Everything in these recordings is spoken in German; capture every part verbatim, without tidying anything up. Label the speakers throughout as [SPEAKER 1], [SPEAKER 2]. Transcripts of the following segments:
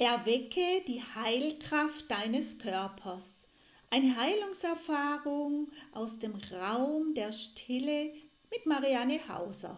[SPEAKER 1] Erwecke die Heilkraft deines Körpers. Eine Heilungserfahrung aus dem Raum der Stille mit Marianne Hauser.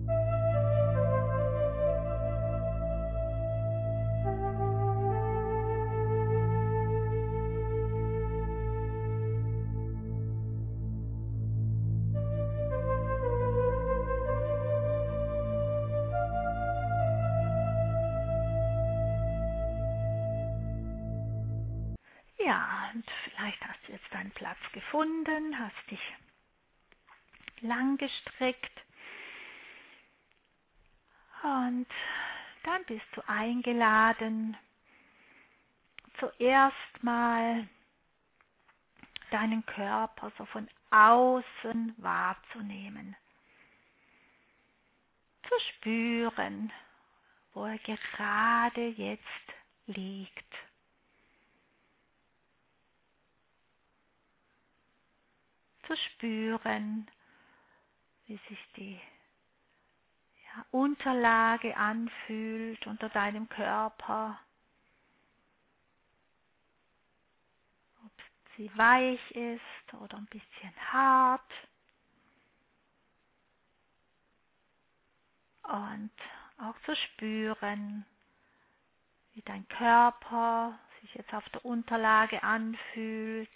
[SPEAKER 2] Ja, und vielleicht hast du jetzt deinen Platz gefunden, hast dich lang gestreckt und dann bist du eingeladen, zuerst mal deinen Körper so von außen wahrzunehmen, zu spüren, wo er gerade jetzt liegt. Zu spüren, wie sich die ja, Unterlage anfühlt unter deinem Körper, ob sie weich ist oder ein bisschen hart. Und auch zu spüren, wie dein Körper sich jetzt auf der Unterlage anfühlt,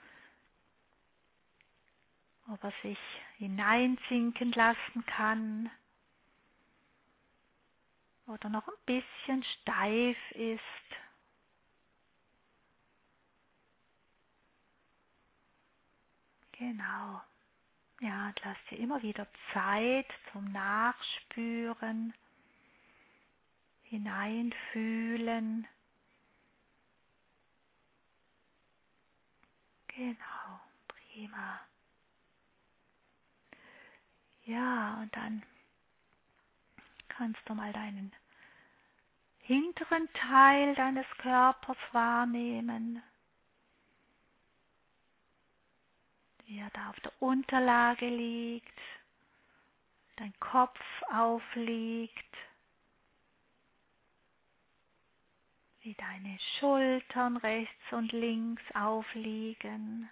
[SPEAKER 2] ob er sich hineinsinken lassen kann oder noch ein bisschen steif ist. Genau. Ja, und lass dir immer wieder Zeit zum Nachspüren, hineinfühlen. Genau, prima. Ja, und dann kannst du mal deinen hinteren Teil deines Körpers wahrnehmen, wie er da auf der Unterlage liegt, dein Kopf aufliegt, wie deine Schultern rechts und links aufliegen,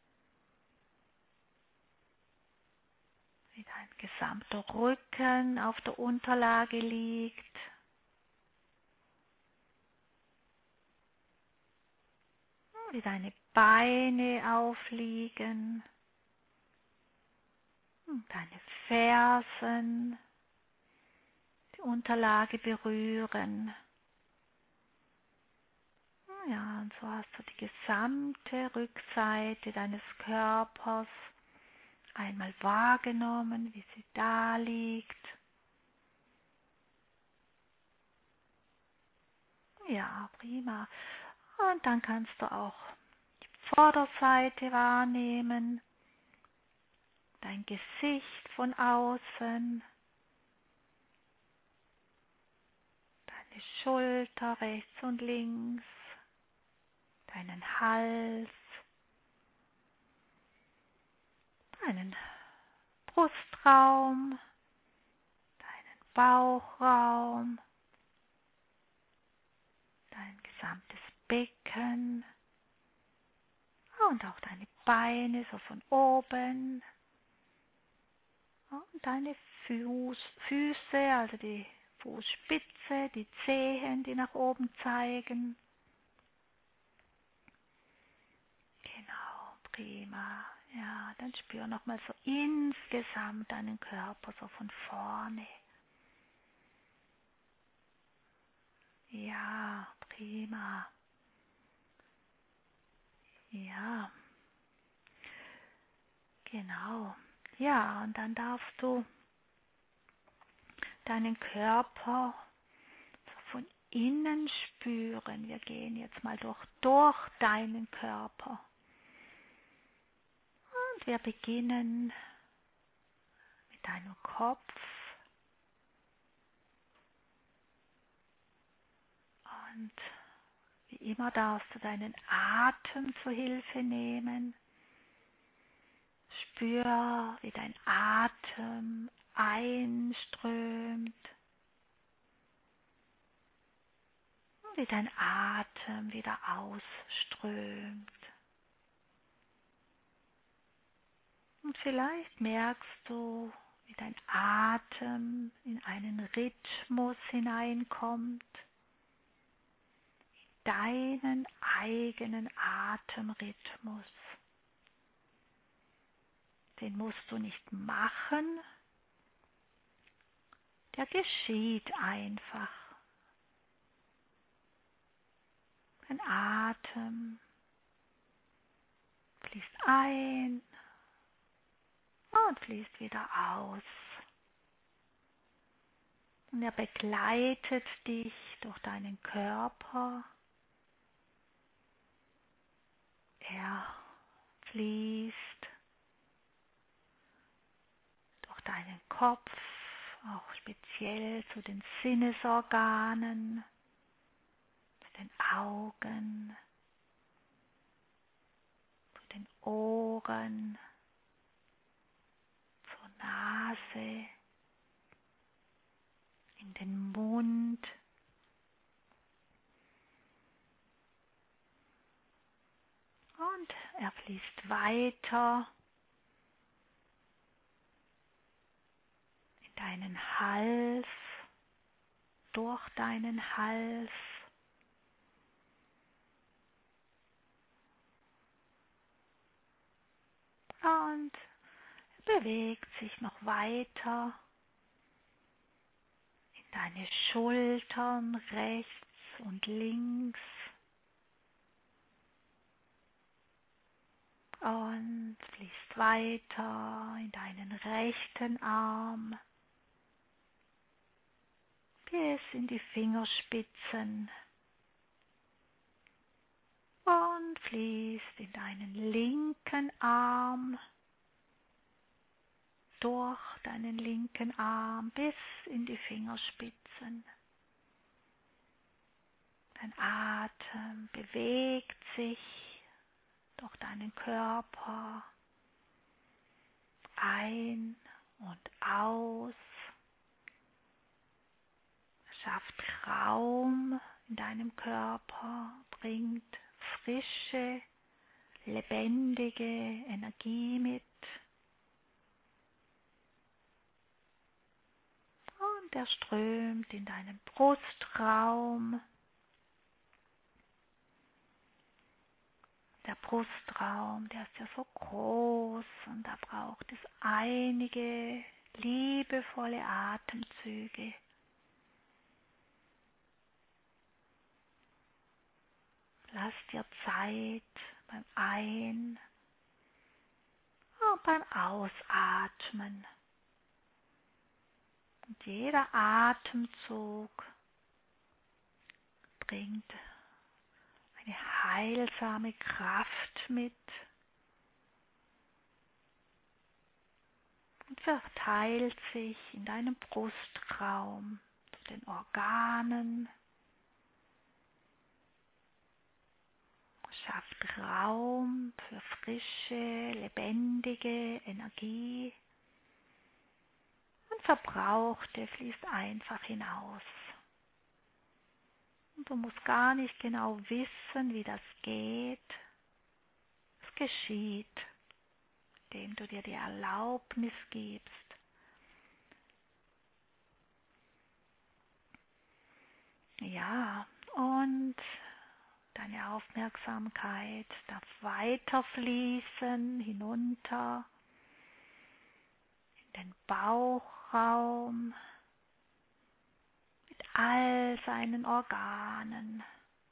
[SPEAKER 2] wie dein gesamter Rücken auf der Unterlage liegt. Wie deine Beine aufliegen, deine Fersen, die Unterlage berühren. Ja, und so hast du die gesamte Rückseite deines Körpers einmal wahrgenommen, wie sie da liegt. Ja, prima. Und dann kannst du auch die Vorderseite wahrnehmen, dein Gesicht von außen, deine Schulter rechts und links, deinen Hals, deinen Brustraum, deinen Bauchraum, dein gesamtes Becken und auch deine Beine so von oben und deine Fuß, Füße, also die Fußspitze, die Zehen, die nach oben zeigen. Genau, prima. Ja, dann spür nochmal so insgesamt deinen Körper so von vorne. Ja, prima. Ja, genau. Ja, und dann darfst du deinen Körper so von innen spüren. Wir gehen jetzt mal durch, durch deinen Körper. Und wir beginnen mit deinem Kopf. Und wie immer darfst du deinen Atem zur Hilfe nehmen. Spür, wie dein Atem einströmt wie dein Atem wieder ausströmt. Und vielleicht merkst du, wie dein Atem in einen Rhythmus hineinkommt, deinen eigenen Atemrhythmus. Den musst du nicht machen, der geschieht einfach. Dein Atem fließt ein und fließt wieder aus. Und er begleitet dich durch deinen Körper. Er fließt durch deinen Kopf, auch speziell zu den Sinnesorganen, zu den Augen, zu den Ohren, zur Nase, in den Mund. Und er fließt weiter in deinen Hals, durch deinen Hals. Und er bewegt sich noch weiter in deine Schultern rechts und links. Und fließt weiter in deinen rechten Arm bis in die Fingerspitzen und fließt in deinen linken Arm, durch deinen linken Arm bis in die Fingerspitzen. Dein Atem bewegt sich durch deinen Körper ein und aus, schafft Raum in deinem Körper, bringt frische, lebendige Energie mit und er strömt in deinen Brustraum. Der Brustraum, der ist ja so groß und da braucht es einige liebevolle Atemzüge. Lass dir Zeit beim Ein- und beim Ausatmen. Und jeder Atemzug bringt eine heilsame Kraft mit und verteilt sich in deinem Brustraum zu den Organen, schafft Raum für frische, lebendige Energie und Verbrauchte fließt einfach hinaus. Und du musst gar nicht genau wissen, wie das geht. Es geschieht, indem du dir die Erlaubnis gibst. Ja, und deine Aufmerksamkeit darf weiter fließen, hinunter in den Bauchraum mit all seinen Organen.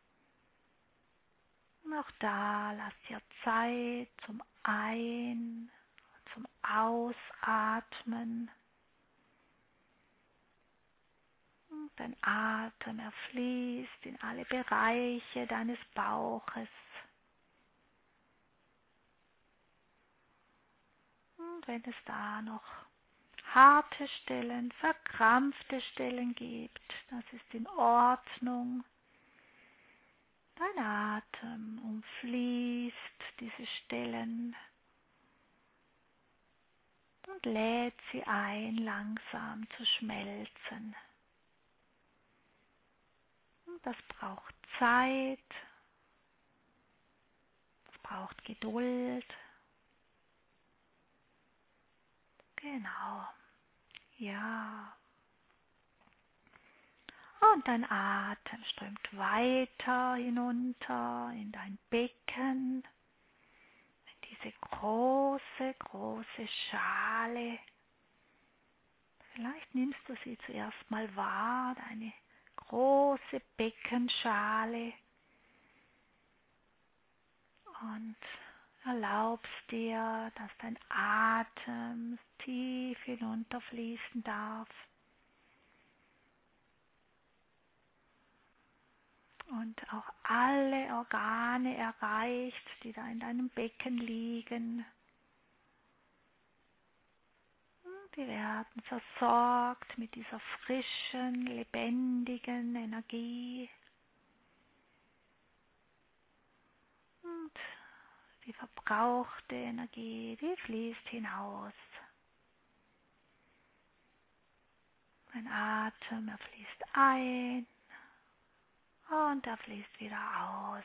[SPEAKER 2] Und auch da lass dir Zeit zum Ein- und zum Ausatmen. Und dein Atem, er fließt in alle Bereiche deines Bauches. Und wenn es da noch harte Stellen, verkrampfte Stellen gibt, das ist in Ordnung. Dein Atem umfließt diese Stellen und lädt sie ein, langsam zu schmelzen. Das braucht Zeit, das braucht Geduld. Genau, ja. Und dein Atem strömt weiter hinunter in dein Becken, in diese große, große Schale. Vielleicht nimmst du sie zuerst mal wahr, deine große Beckenschale, und erlaubst dir, dass dein Atem tief hinunterfließen darf. Und auch alle Organe erreicht, die da in deinem Becken liegen. Die werden versorgt mit dieser frischen, lebendigen Energie. Und die verbrauchte Energie, die fließt hinaus. Dein Atem, er fließt ein und er fließt wieder aus.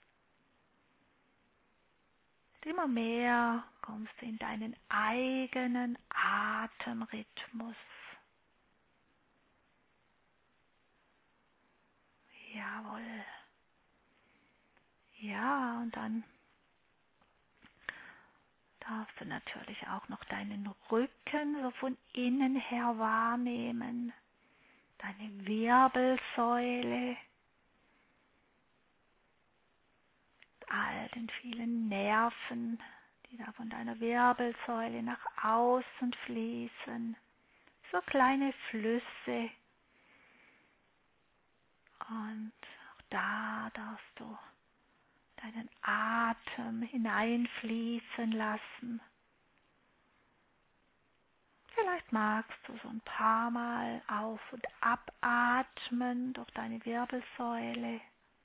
[SPEAKER 2] Und immer mehr kommst du in deinen eigenen Atemrhythmus. Jawohl. Ja, und dann darfst du natürlich auch noch deinen Rücken so von innen her wahrnehmen, deine Wirbelsäule, all den vielen Nerven, die da von deiner Wirbelsäule nach außen fließen, so kleine Flüsse. Und auch da darfst du deinen Atem hineinfließen lassen. Vielleicht magst du so ein paar Mal auf- und abatmen durch deine Wirbelsäule.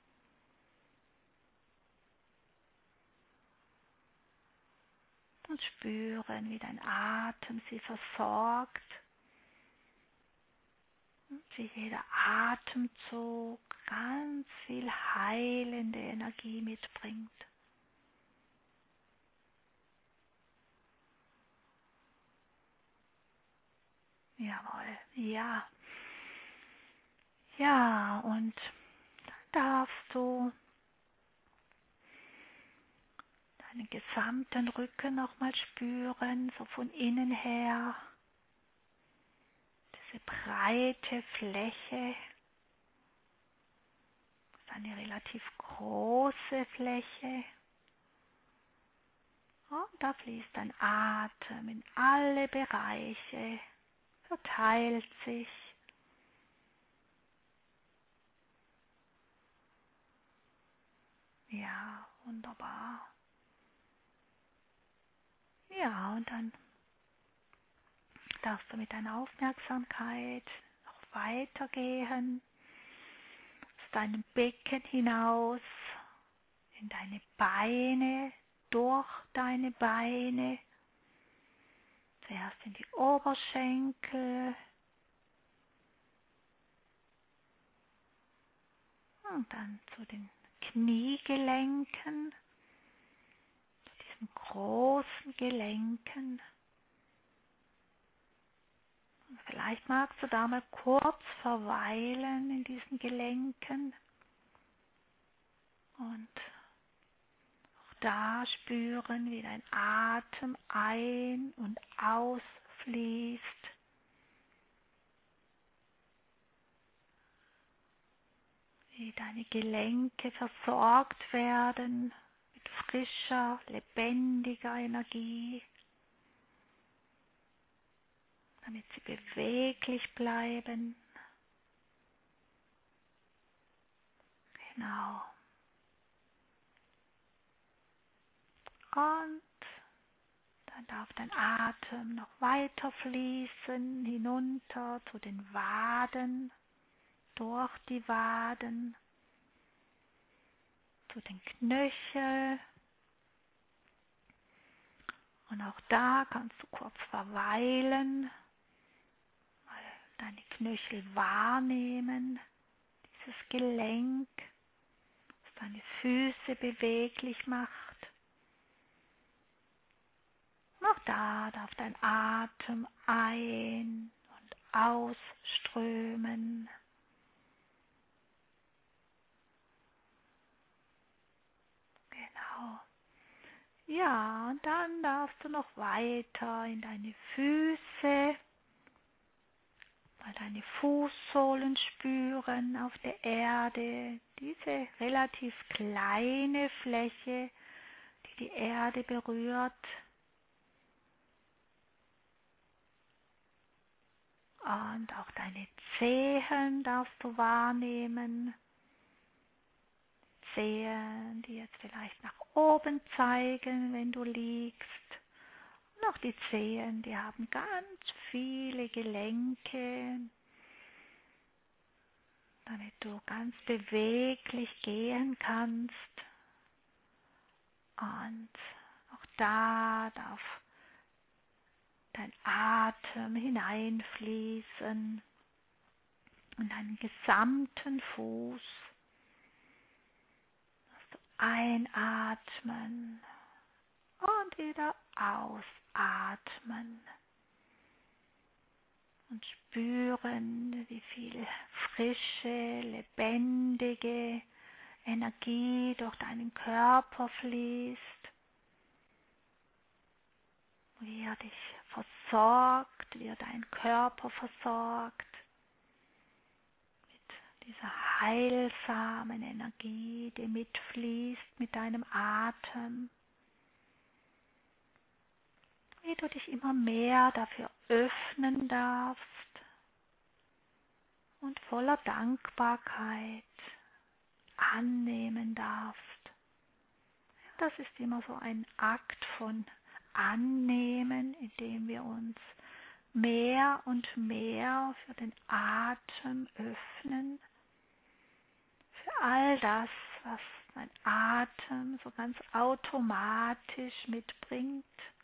[SPEAKER 2] Und spüren, wie dein Atem sie versorgt. Und wie jeder Atemzug ganz viel heilende Energie mitbringt. Jawohl, ja. Ja, und dann darfst du deinen gesamten Rücken nochmal spüren, so von innen her. Diese breite Fläche, das ist eine relativ große Fläche. Und da fließt dein Atem in alle Bereiche, verteilt sich. Ja, wunderbar. Ja, und dann darfst du mit deiner Aufmerksamkeit noch weitergehen, aus deinem Becken hinaus, in deine Beine, durch deine Beine, zuerst in die Oberschenkel und dann zu den Kniegelenken, zu diesen großen Gelenken. Und vielleicht magst du da mal kurz verweilen in diesen Gelenken und da spüren, wie dein Atem ein- und ausfließt. Wie deine Gelenke versorgt werden mit frischer, lebendiger Energie, damit sie beweglich bleiben. Genau. Und dann darf dein Atem noch weiter fließen, hinunter zu den Waden, durch die Waden, zu den Knöcheln. Und auch da kannst du kurz verweilen, mal deine Knöchel wahrnehmen, dieses Gelenk, das deine Füße beweglich macht. Auch da darf dein Atem ein- und ausströmen. Genau. Ja, und dann darfst du noch weiter in deine Füße, mal deine Fußsohlen spüren auf der Erde, diese relativ kleine Fläche, die die Erde berührt. Und auch deine Zehen darfst du wahrnehmen. Zehen, die jetzt vielleicht nach oben zeigen, wenn du liegst. Und auch die Zehen, die haben ganz viele Gelenke, damit du ganz beweglich gehen kannst. Und auch da darf dein Atem hineinfließen in deinen gesamten Fuß. Einatmen und wieder ausatmen und spüren, wie viel frische, lebendige Energie durch deinen Körper fließt, wie er dich versorgt, wie er deinen Körper versorgt mit dieser heilsamen Energie, die mitfließt mit deinem Atem. Wie du dich immer mehr dafür öffnen darfst und voller Dankbarkeit annehmen darfst. Das ist immer so ein Akt von Annehmen, in dem wir uns mehr und mehr für den Atem öffnen, für all das, was dein Atem so ganz automatisch mitbringt.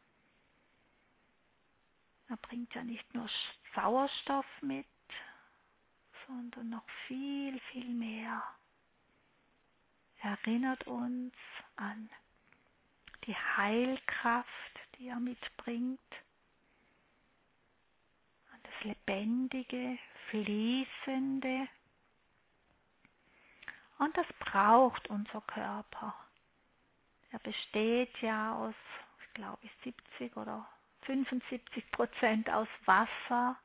[SPEAKER 2] Er bringt ja nicht nur Sauerstoff mit, sondern noch viel, viel mehr. Er erinnert uns an die Heilkraft, die er mitbringt, an das lebendige, fließende. Und das braucht unser Körper. Er besteht ja aus, ich glaube, siebzig oder fünfundsiebzig Prozent aus Wasser.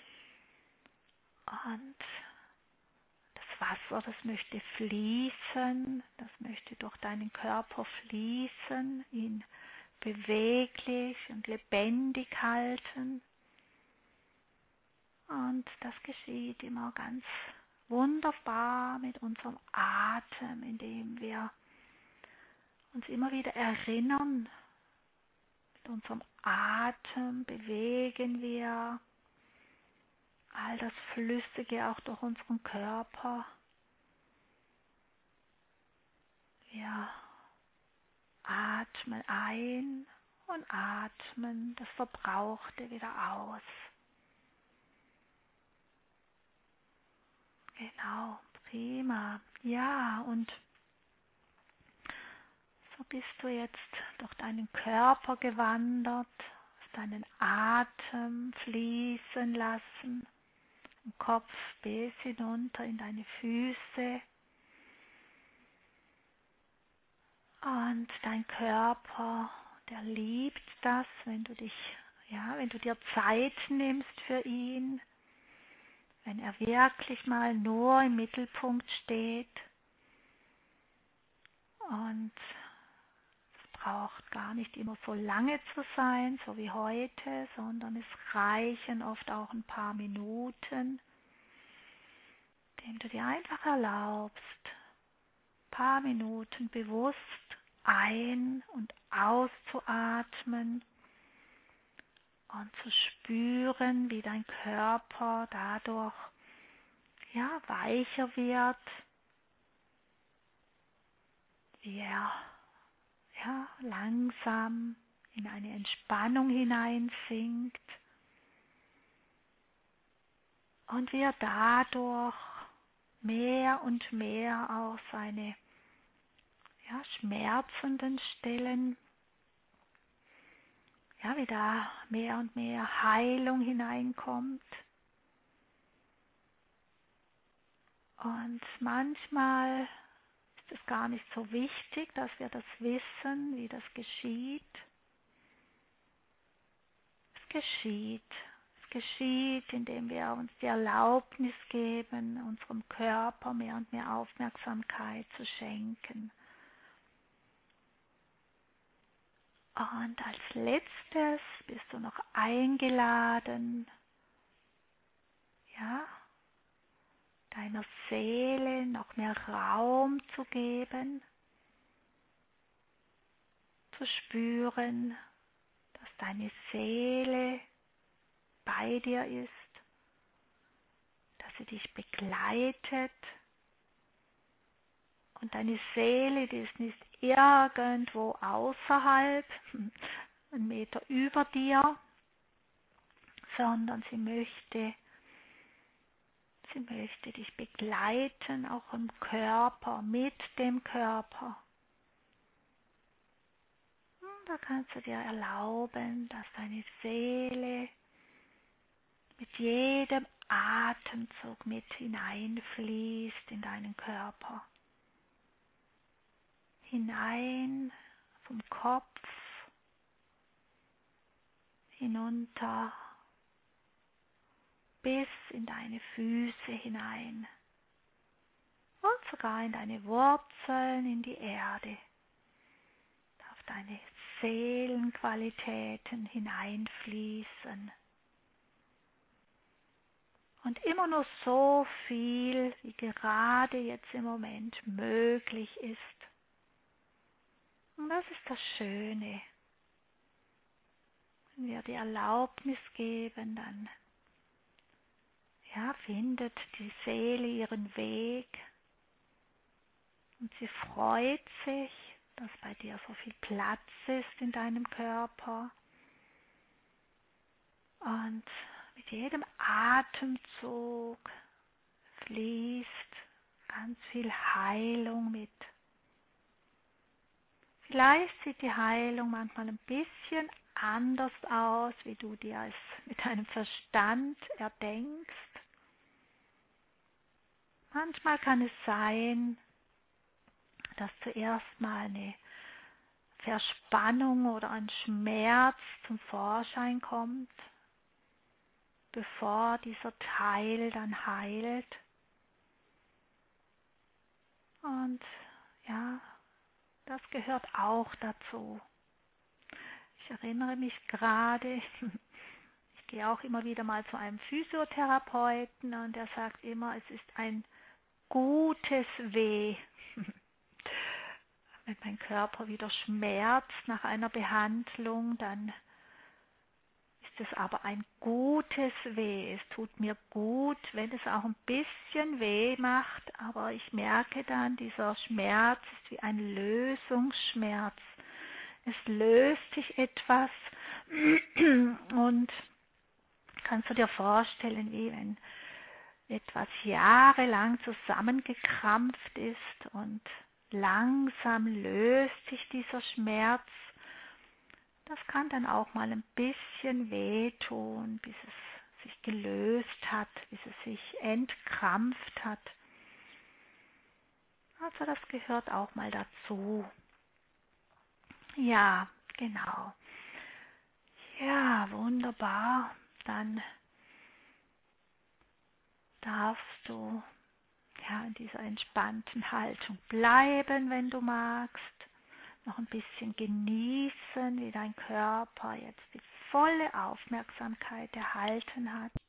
[SPEAKER 2] Und das Wasser, das möchte fließen, das möchte durch deinen Körper fließen, ihn beweglich und lebendig halten. Und das geschieht immer ganz wunderbar mit unserem Atem, indem wir uns immer wieder erinnern, mit unserem Atem bewegen wir all das Flüssige auch durch unseren Körper. Wir atmen ein und atmen das Verbrauchte wieder aus. Genau, prima. Ja, und so bist du jetzt durch deinen Körper gewandert, hast deinen Atem fließen lassen, vom Kopf bis hinunter in deine Füße. Und dein Körper, der liebt das, wenn du dich, ja, wenn du dir Zeit nimmst für ihn, wenn er wirklich mal nur im Mittelpunkt steht. Und es braucht gar nicht immer so lange zu sein, so wie heute, sondern es reichen oft auch ein paar Minuten, indem du dir einfach erlaubst, ein paar Minuten bewusst ein- und auszuatmen und zu spüren, wie dein Körper dadurch ja, weicher wird, wie er ja, langsam in eine Entspannung hineinsinkt und wie er dadurch mehr und mehr auch seine ja, schmerzenden Stellen, ja, wie da mehr und mehr Heilung hineinkommt. Und manchmal ist es gar nicht so wichtig, dass wir das wissen, wie das geschieht. Es geschieht. Es geschieht, indem wir uns die Erlaubnis geben, unserem Körper mehr und mehr Aufmerksamkeit zu schenken. Und als letztes bist du noch eingeladen, ja, deiner Seele noch mehr Raum zu geben, zu spüren, dass deine Seele bei dir ist, dass sie dich begleitet. Und deine Seele, die ist nicht irgendwo außerhalb, einen Meter über dir, sondern sie möchte, sie möchte dich begleiten, auch im Körper, mit dem Körper. Und da kannst du dir erlauben, dass deine Seele mit jedem Atemzug mit hineinfließt in deinen Körper. Hinein vom Kopf, hinunter, bis in deine Füße hinein und sogar in deine Wurzeln, in die Erde, auf deine Seelenqualitäten hineinfließen. Und immer nur so viel, wie gerade jetzt im Moment möglich ist. Und das ist das Schöne. Wenn wir die Erlaubnis geben, dann ja, findet die Seele ihren Weg und sie freut sich, dass bei dir so viel Platz ist in deinem Körper. Und mit jedem Atemzug fließt ganz viel Heilung mit. Vielleicht sieht die Heilung manchmal ein bisschen anders aus, wie du dir es mit deinem Verstand erdenkst. Manchmal kann es sein, dass zuerst mal eine Verspannung oder ein Schmerz zum Vorschein kommt, bevor dieser Teil dann heilt. Und ja, das gehört auch dazu. Ich erinnere mich gerade, ich gehe auch immer wieder mal zu einem Physiotherapeuten und der sagt immer, es ist ein gutes Weh. Wenn mein Körper wieder schmerzt nach einer Behandlung, dann ist es aber ein gutes Weh. Es tut mir gut, wenn es auch ein bisschen weh macht, aber ich merke dann, dieser Schmerz ist wie ein Lösungsschmerz. Es löst sich etwas und kannst du dir vorstellen, wie wenn etwas jahrelang zusammengekrampft ist und langsam löst sich dieser Schmerz. Das kann dann auch mal ein bisschen wehtun, bis es sich gelöst hat, bis es sich entkrampft hat. Also das gehört auch mal dazu. Ja, genau. Ja, wunderbar. Dann darfst du ja in dieser entspannten Haltung bleiben, wenn du magst. Noch ein bisschen genießen, wie dein Körper jetzt die volle Aufmerksamkeit erhalten hat.